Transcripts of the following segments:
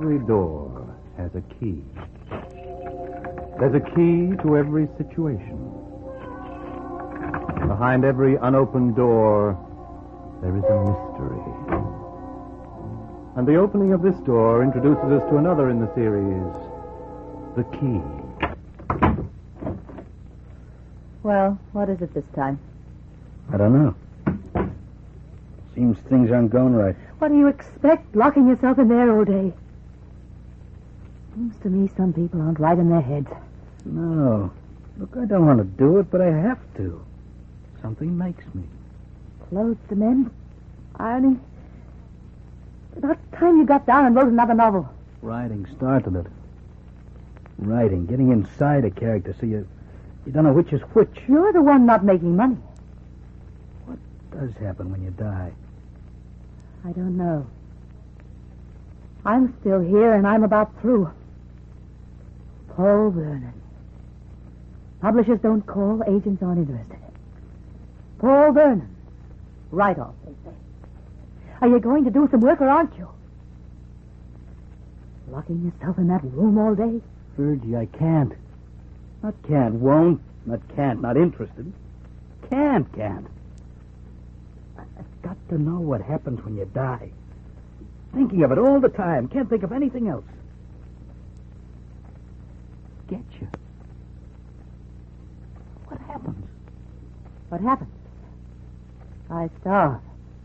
Every door has a key. There's a key to every situation. Behind every unopened door, there is a mystery. And the opening of this door introduces us to another in the series, The Key. Well, what is it this time? I don't know. Seems things aren't going right. What do you expect, locking yourself in there all day? Seems to me some people aren't right in their heads. No. Look, I don't want to do it, but I have to. Something makes me. Clothes to mend, irony. About time you got down and wrote another novel. Writing started it. Writing, getting inside a character so you don't know which is which. You're the one not making money. What does happen when you die? I don't know. I'm still here and I'm about through. Paul Vernon. Publishers don't call, agents aren't interested. Paul Vernon. Right off, they say. Are you going to do some work or aren't you? Locking yourself in that room all day? Virgie, I can't. Not can't, won't. Not can't, not interested. Can't. I've got to know what happens when you die. Thinking of it all the time. Can't think of anything else. Get you. What happens? What happens? I starve.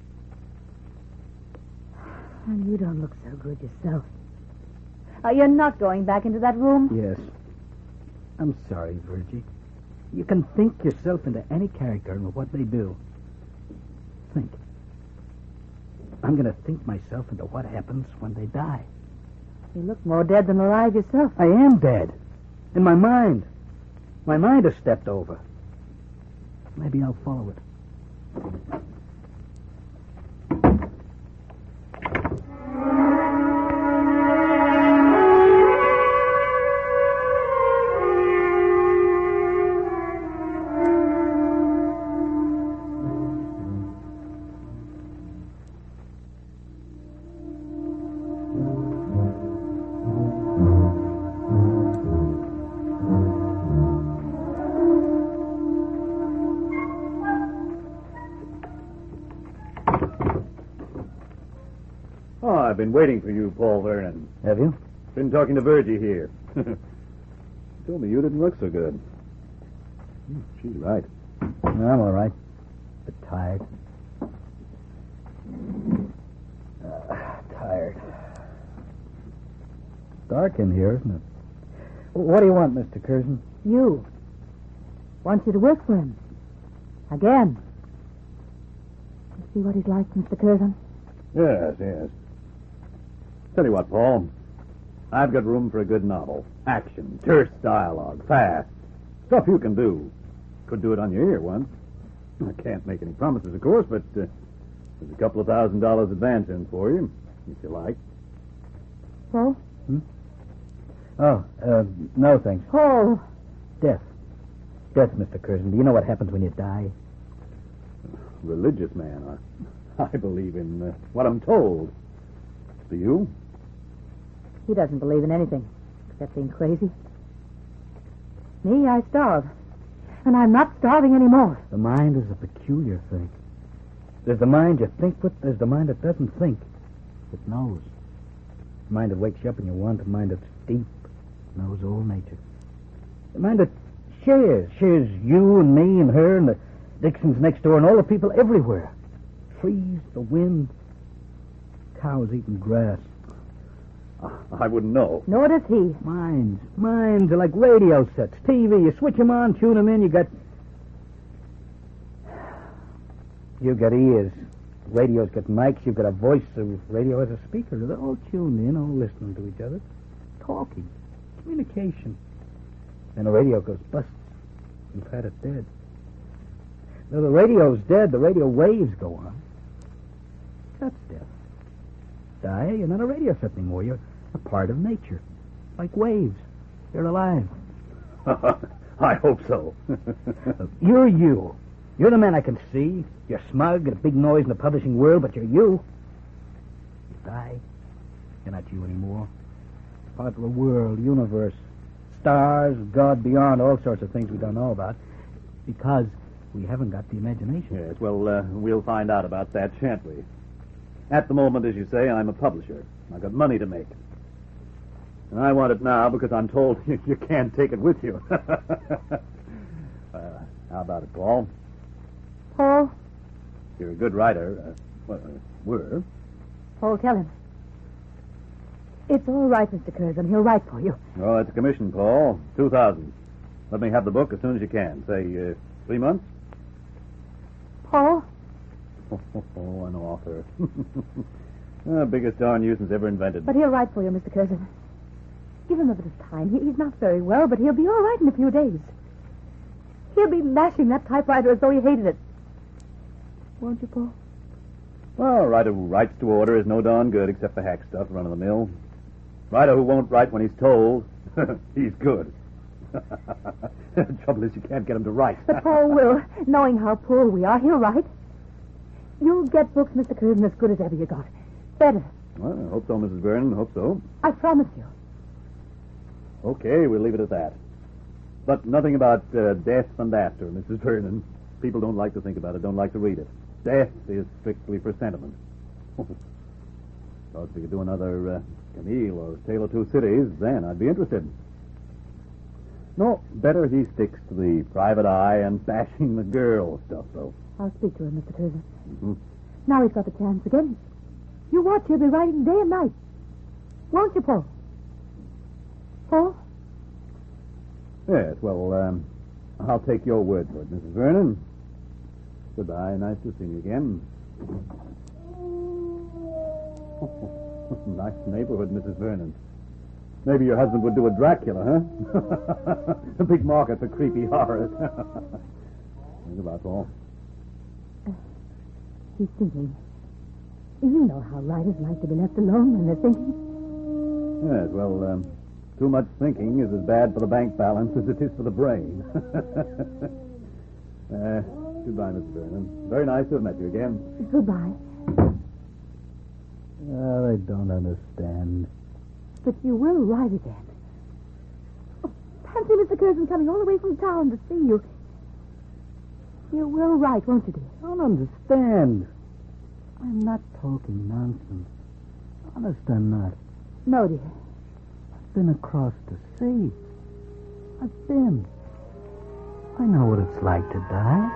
And you don't look so good yourself. You're not going back into that room? Yes. I'm sorry, Virgie. You can think yourself into any character and what they do. Think. I'm going to think myself into what happens when they die. You look more dead than alive yourself. I am dead. In my mind. My mind has stepped over. Maybe I'll follow it. I've been waiting for you, Paul Vernon. Have you? Been talking to Virgie here. Told me you didn't look so good. She's right. I'm all right. But tired. Tired. Dark in here, isn't it? What do you want, Mr. Curzon? You. Wants you to work for him. Again. You see what he's like, Mr. Curzon? Yes. Tell you what, Paul. I've got room for a good novel. Action, terse dialogue, fast. Stuff you can do. Could do it on your ear once. I can't make any promises, of course, but there's a couple of $1,000 advance in for you, if you like. Paul? Oh, no thanks. Paul. Death, Mr. Curzon. Do you know what happens when you die? Religious man. I believe in what I'm told. Do you? He doesn't believe in anything, except being crazy. Me, I starve. And I'm not starving anymore. The mind is a peculiar thing. There's the mind you think with, there's the mind that doesn't think. It knows. The mind that wakes you up when you want, the mind that's deep, knows all nature. The mind that shares you and me and her and the Dixons next door and all the people everywhere. Trees, the wind, cows eating grass. I wouldn't know. Nor does he. Minds are like radio sets, TV. You switch them on, tune them in, you got ears. Radio's got mics, you've got a voice. The radio has a speaker. They're all tuned in, all listening to each other. Talking. Communication. And the radio goes bust. You've had it dead. Now, the radio's dead. The radio waves go on. That's death. Die, you're not a radio set anymore. You're a part of nature. Like waves. You're alive. I hope so. You're you. You're the man I can see. You're smug and a big noise in the publishing world, but you're you. You die. You're not you anymore. part of the world, universe, stars, God beyond, all sorts of things we don't know about, because we haven't got the imagination. Yes, well, we'll find out about that, shan't we? At the moment, as you say, I'm a publisher. I've got money to make. And I want it now because I'm told you can't take it with you. How about it, Paul? Paul? You're a good writer. Were. Paul, tell him. It's all right, Mr. Curzon. He'll write for you. Oh, it's a commission, Paul. 2,000. Let me have the book as soon as you can. Say, 3 months? Paul? Oh, an author. Biggest darn nuisance ever invented. But he'll write for you, Mr. Curzon. Give him a bit of time. He's not very well, but he'll be all right in a few days. He'll be mashing that typewriter as though he hated it. Won't you, Paul? Well, a writer who writes to order is no darn good except for hack stuff, run-of-the-mill. Writer who won't write when he's told, he's good. The trouble is you can't get him to write. But Paul will. Knowing how poor we are, he'll write. You'll get books, Mr. Curzon, as good as ever you got. Better. Well, I hope so, Mrs. Vernon. Hope so. I promise you. Okay, we'll leave it at that. But nothing about death and after, Mrs. Vernon. People don't like to think about it, don't like to read it. Death is strictly for sentiment. Thought if we could do another Camille or Tale of Two Cities, then I'd be interested. No, better he sticks to the private eye and bashing the girl stuff, though. I'll speak to him, Mr. Curzon. Mm-hmm. Now he's got the chance again. You watch, he'll be writing day and night. Won't you, Paul? Paul? Yes, well, I'll take your word for it, Mrs. Vernon. Goodbye. Nice to see you again. Nice neighborhood, Mrs. Vernon. Maybe your husband would do a Dracula, huh? A big market for creepy horrors. Think about Paul. He's thinking. You know how writers like to be left alone when they're thinking. Yes, well, too much thinking is as bad for the bank balance as it is for the brain. Goodbye, Mr. Vernon. Very nice to have met you again. Goodbye. Well, I don't understand. But you will write again. Oh, fancy Mr. Curzon coming all the way from town to see you. You will write, won't you, dear? I don't understand. I'm not talking nonsense. Honest, I'm not. No, dear. I've been across the sea. I've been. I know what it's like to die.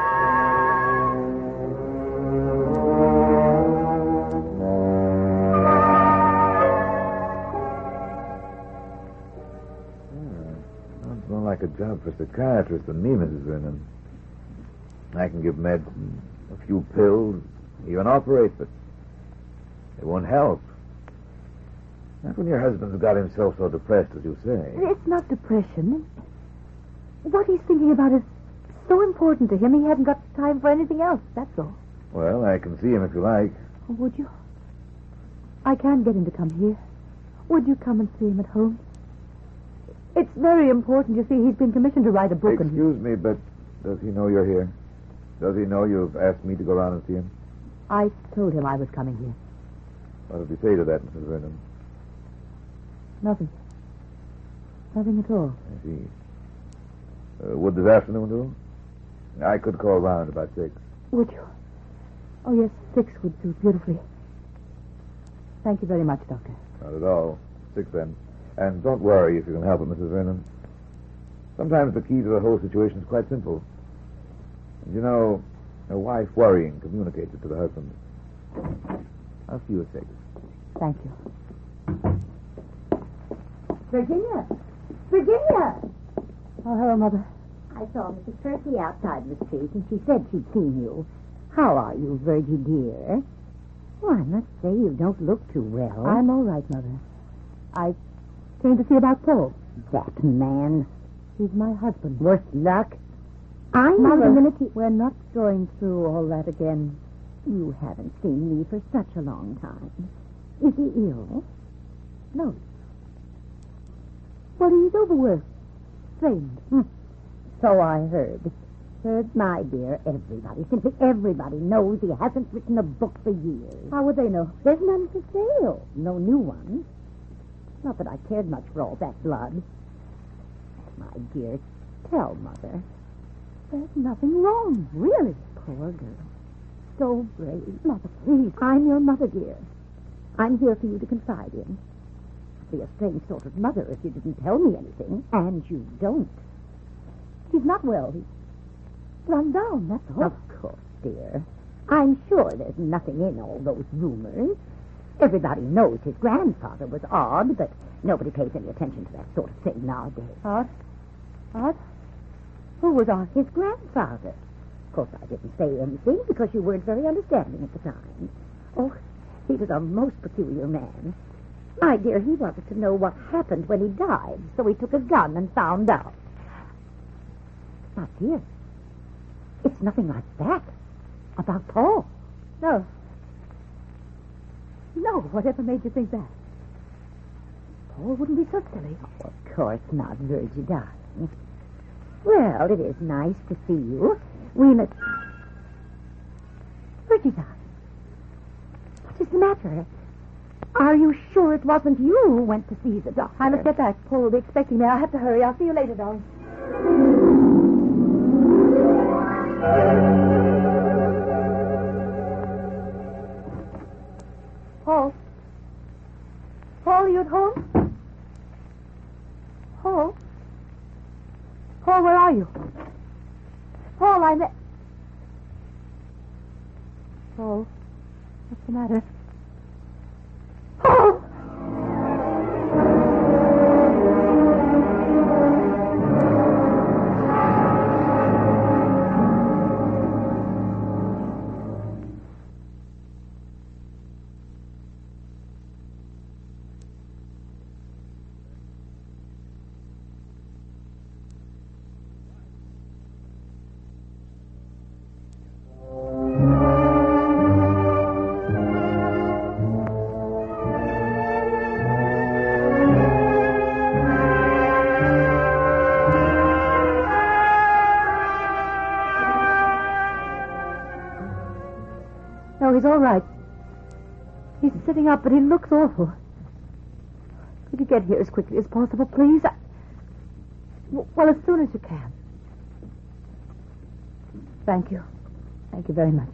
Sounds more like a job for psychiatrists than me, Mrs. Vernon. I can give medicine, a few pills, even operate, but it won't help. Not when your husband's got himself so depressed as you say. It's not depression. What he's thinking about is so important to him, he hasn't got time for anything else, that's all. Well, I can see him if you like. Oh, would you? I can't get him to come here. Would you come and see him at home? It's very important. You see, he's been commissioned to write a book. Excuse me, but does he know you're here? Does he know you've asked me to go around and see him? I told him I was coming here. What did he say to that, Mrs. Vernon? Nothing. Nothing at all. I see. Would this afternoon do? I could call round about 6. Would you? Oh, yes, 6 would do beautifully. Thank you very much, Doctor. Not at all. 6 then. And don't worry if you can help it, Mrs. Vernon. Sometimes the key to the whole situation is quite simple. And you know, a wife worrying communicates it to the husband. I'll see you at 6. Thank you. Virginia! Virginia! Oh, hello, Mother. I saw Mrs. Percy outside the street, and she said she'd seen you. How are you, Virgie, dear? Oh, I must say you don't look too well. I'm all right, Mother. I came to see about Paul. That man. He's my husband. Worse luck. I know Mother, the minute he... we're not going through all that again. You haven't seen me for such a long time. Is he ill? No. Well, he's overworked. Strained. So I heard. Heard, my dear, everybody, simply everybody knows he hasn't written a book for years. How would they know? There's none for sale. No new ones. Not that I cared much for all that blood. My dear, tell Mother. There's nothing wrong, really. Poor girl. So brave. Mother, please. I'm your mother, dear. I'm here for you to confide in. I'd be a strange sort of mother if you didn't tell me anything, and you don't. He's not well. He's run down, that's all. Of course, dear. I'm sure there's nothing in all those rumors. Everybody knows his grandfather was odd, but nobody pays any attention to that sort of thing nowadays. Odd? Odd? Who was odd? His grandfather. Of course, I didn't say anything because you weren't very understanding at the time. Oh, he was a most peculiar man. My dear, he wanted to know what happened when he died, so he took a gun and found out. My dear, it's nothing like that. About Paul. No. No, whatever made you think that? Paul wouldn't be so silly. Oh, of course not, Virgie, darling. Well, it is nice to see you. We must... Virgie, darling. What is the matter? Are you sure it wasn't you who went to see the doctor? I must get back. Paul will be expecting me. I'll have to hurry. I'll see you later, darling. Paul? Paul, are you at home? Paul? Paul, where are you? Paul, Paul, what's the matter? Paul! No, he's all right. He's sitting up, but he looks awful. Could you get here as quickly as possible, please? Well, as soon as you can. Thank you. Thank you very much.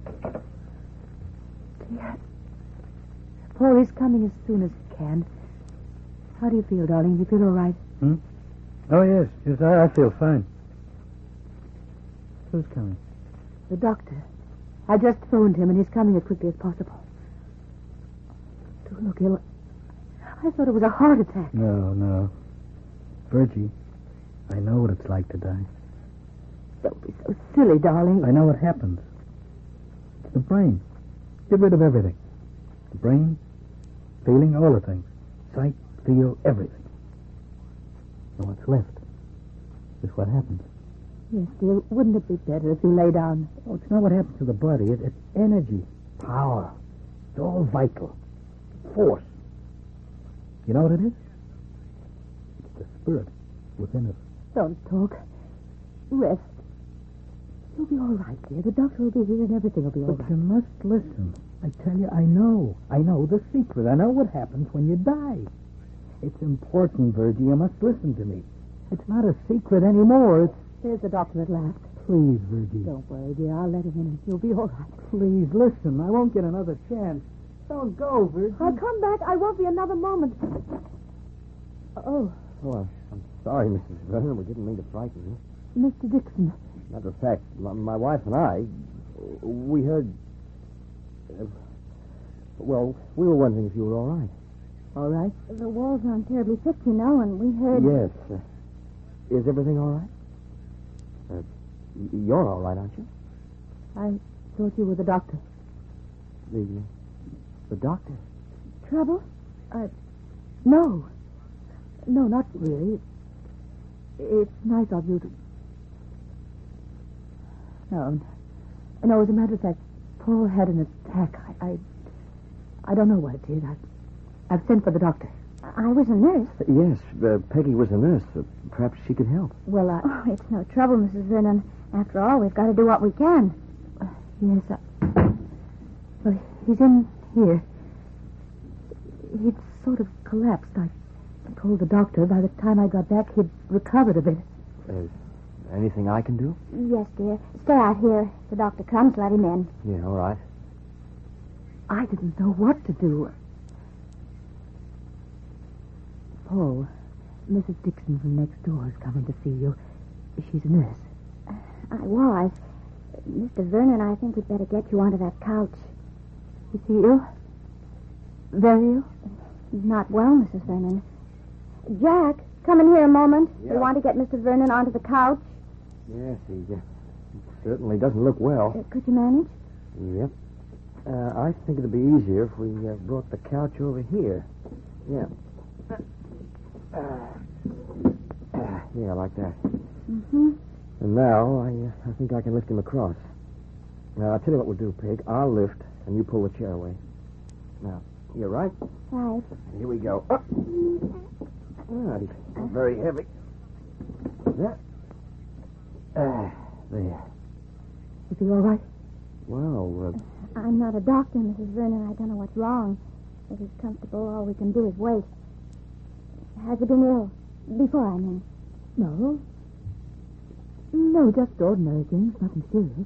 Dear. Paul, he's coming as soon as he can. How do you feel, darling? Do you feel all right? Oh, yes. Yes, I feel fine. Who's coming? The doctor. I just phoned him, and he's coming as quickly as possible. Do look ill. I thought it was a heart attack. No. Virgie, I know what it's like to die. Don't be so silly, darling. I know what happens. It's the brain. Get rid of everything. The brain, feeling, all the things. Sight, feel, everything. And what's left is what happens. Yes, dear. Wouldn't it be better if you lay down? Oh, it's not what happens to the body. It's energy, power. It's all vital. Force. You know what it is? It's the spirit within us. Don't talk. Rest. You'll be all right, dear. The doctor will be here and everything will be all But right. you must listen. I tell you, I know. I know the secret. I know what happens when you die. It's important, Virgie. You must listen to me. It's not a secret anymore. There's the doctor at last. Please, Virgie. Don't worry, dear. I'll let him in and you'll be all right. Please, listen. I won't get another chance. Don't go, Virgie. I'll come back. I won't be another moment. Oh, Oh, I'm sorry, Mrs. Vernon. We didn't mean to frighten you. Mr. Dixon. Matter of fact, my wife and I, we heard... well, we were wondering if you were all right. All right? The walls aren't terribly thick, you know, and we heard... Yes. Is everything all right? You're all right, aren't you? I thought you were the doctor. The doctor? Trouble? No. No, not really. It's nice of you to... No, as a matter of fact, Paul had an attack. I don't know what it is. I've sent for the doctor. I was a nurse. Yes, Peggy was a nurse. Perhaps she could help. Well, Oh, it's no trouble, Mrs. Vernon. After all, we've got to do what we can. yes, well, he's in here. It's sort of collapsed. I told the doctor by the time I got back he'd recovered a bit. Is anything I can do? Yes, dear. Stay out here. If the doctor comes, let him in. Yeah, all right. I didn't know what to do. Paul, Mrs. Dixon from next door is coming to see you. She's a nurse. I was. Mr. Vernon, I think we'd better get you onto that couch. Is he ill? Very ill? He's not well, Mrs. Vernon. Jack, come in here a moment. Yeah. We want to get Mr. Vernon onto the couch. Yes, he certainly doesn't look well. Could you manage? Yep. I think it'd be easier if we brought the couch over here. Yeah. Yeah, like that. Mm-hmm. And now I think I can lift him across. Now, I'll tell you what we'll do, Pig. I'll lift, and you pull the chair away. Now, you're right. Right. Here we go. Up. Ah, he's very heavy. Yeah. There. Is he all right? Well, I'm not a doctor, Mrs. Vernon. I don't know what's wrong. If he's comfortable, all we can do is wait. Has he been ill? Before, I mean. No. No, just ordinary things, nothing serious.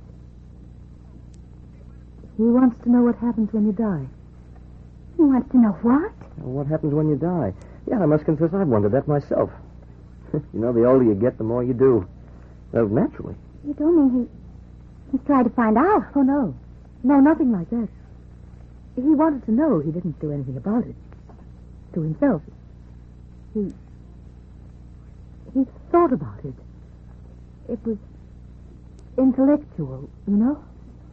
He wants to know what happens when you die. He wants to know what? what happens when you die? Yeah, I must confess I've wondered that myself. You know, the older you get, the more you do. Well, naturally. You don't mean he's tried to find out? Oh, no. No, nothing like that. He wanted to know. He didn't do anything about it. To himself. He thought about it. It was intellectual, you know?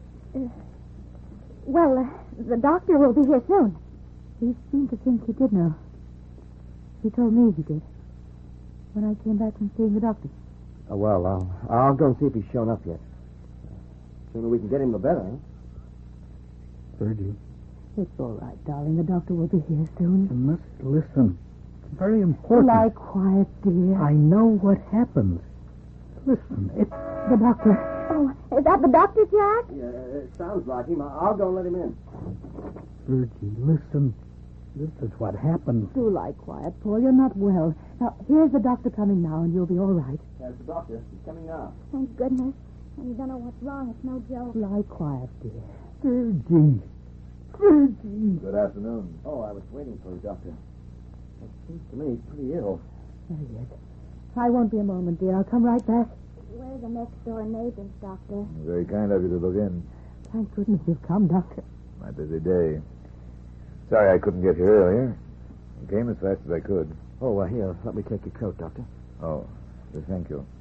The doctor will be here soon. He seemed to think he did know. He told me he did. When I came back from seeing the doctor. Well, I'll go and see if he's shown up yet. Sooner we can get him, the better, huh? Virgie, It's all right, darling. The doctor will be here soon. you must listen. It's very important. Lie quiet, dear. I know what happens. Listen, it's The doctor. Oh, is that the doctor, Jack? Yeah, it sounds like him. I'll go and let him in. Virgie, listen. This is what happens. Do lie quiet, Paul. You're not well. Now, here's the doctor coming now, and you'll be all right. There's the doctor. He's coming now. Thank goodness. And you don't know what's wrong. It's no joke. Lie quiet, dear. Virgie. Virgie. Good afternoon. Oh, I was waiting for you, Doctor. It seems to me he's pretty ill. Very good. I won't be a moment, dear. I'll come right back. We're the next door neighbors, Doctor. Very kind of you to look in. Thank goodness you've come, Doctor. My busy day. Sorry I couldn't get here earlier. I came as fast as I could. Oh, here, let me take your coat, Doctor. Oh, thank you.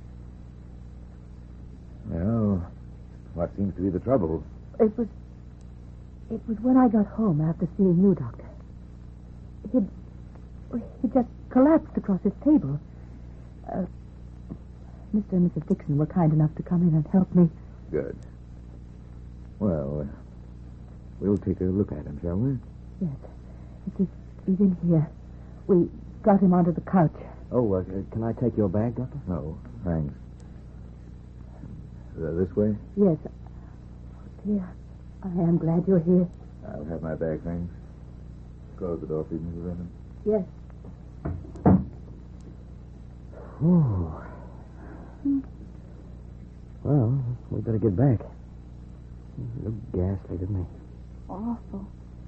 Well, what seems to be the trouble? It was when I got home after seeing you, Doctor. He just collapsed across his table. Mr. and Mrs. Dixon were kind enough to come in and help me. Good. Well, we'll take a look at him, shall we? Yes. He's in here. We got him onto the couch. Oh, can I take your bag, Doctor? No, thanks. This way? Yes. Dear, I am glad you're here. I'll have my bag, thanks. Close the door, please, Mrs. Vernon. Yes. Oh. Well, we better get back. He looked ghastly, didn't he? Awful.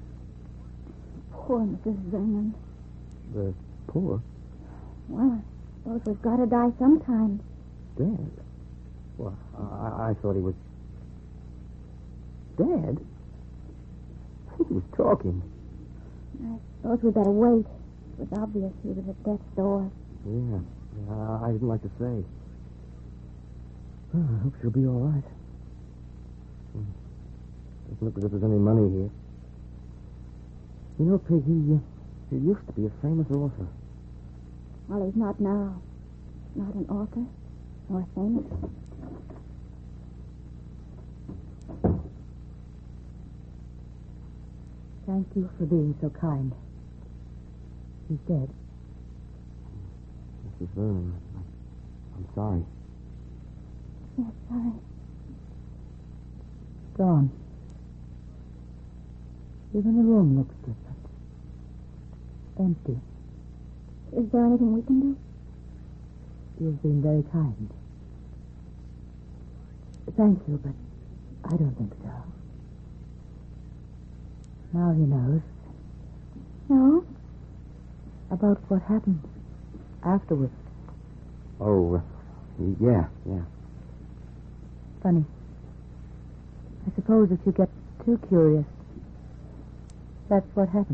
Poor Mrs. Vernon. The poor? Well, I suppose we've got to die sometime. Dead? Well, I thought he was dead. He was talking. I suppose we better wait. It was obvious he was at death's door. Yeah, I didn't like to say. Well, I hope she'll be all right. Doesn't look as if there's any money here. You know, Pig, he used to be a famous author. Well, he's not now. Not an author or famous. Thank you for being so kind. He's dead. Mrs. Vernon, I'm sorry. Yes, sorry. Gone. Even the room looks different. empty. Is there anything we can do? You've been very kind. Thank you, but I don't think so. Now he knows. No? About what happened afterwards. Oh, yeah. Funny. I suppose if you get too curious, that's what happened.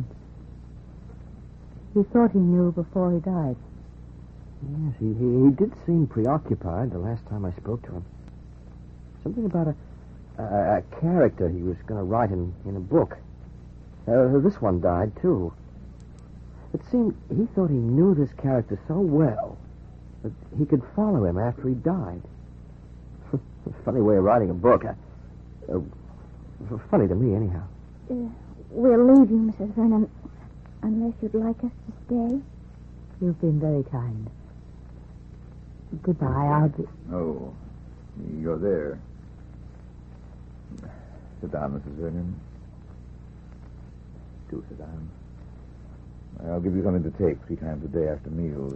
He thought he knew before he died. Yes, he did seem preoccupied the last time I spoke to him. Something about a character he was going to write in a book. This one died, too. It seemed he thought he knew this character so well that he could follow him after he died. Funny way of writing a book. Funny to me, anyhow. We'll leave you, Mrs. Vernon, unless you'd like us to stay. You've been very kind. Goodbye. I'll be... Oh, you're there. Sit down, Mrs. Vernon. Do sit down. I'll give you something to take 3 times a day after meals.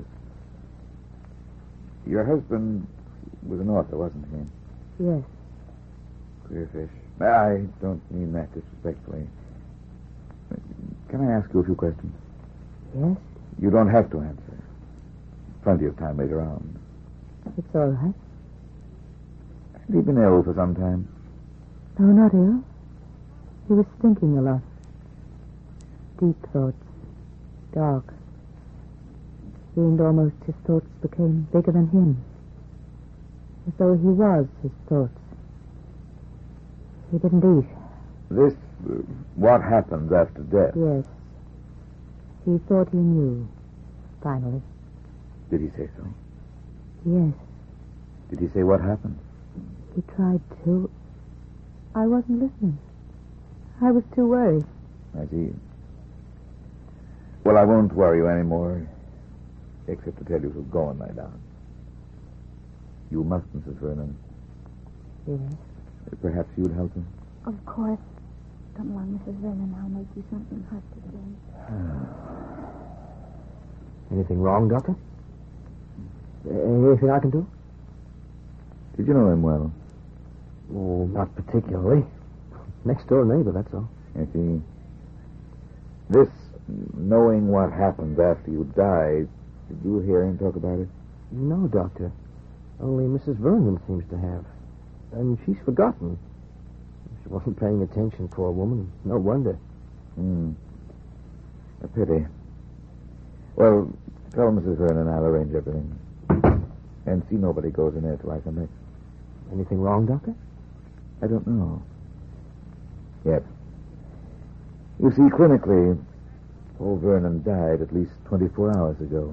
Your husband was an author, wasn't he? Yes. Queer fish. I don't mean that disrespectfully. Can I ask you a few questions? Yes? You don't have to answer. Plenty of time later on. It's all right. Has he been ill for some time? No, not ill. He was thinking a lot. Deep thoughts. Dark. Seemed almost his thoughts became bigger than him. As though he was his thoughts. He didn't eat. This, what happens after death? Yes. He thought he knew. Finally. Did he say so? Yes. Did he say what happened? He tried to. I wasn't listening. I was too worried. I see. Well, I won't worry you anymore, except to tell you to go and lie down. You must, Mrs. Vernon. Yes. Perhaps you would help him? Of course. Come along, Mrs. Vernon. I'll make you something hot to drink. Anything wrong, Doctor? Anything I can do? Did you know him well? Oh, not particularly. Next door neighbor, that's all. I see. This, knowing what happens after you die, did you hear him talk about it? No, Doctor. Only Mrs. Vernon seems to have. And she's forgotten. She wasn't paying attention, poor woman. No wonder. A pity. Well, tell Mrs. Vernon I'll arrange everything. And see nobody goes in there till I come back. Anything wrong, Doctor? I don't know. Yet. You see, clinically, old Vernon died at least 24 hours ago.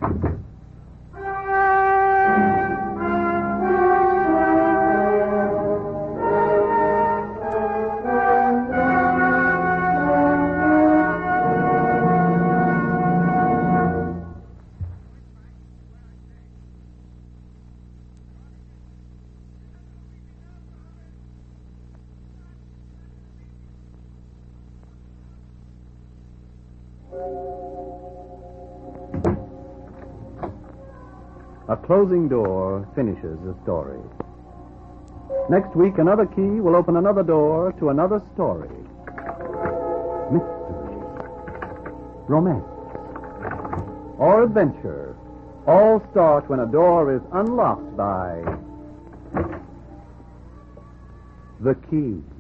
A closing door finishes a story. Next week, another key will open another door to another story. Mystery, romance, or adventure all start when a door is unlocked by the key.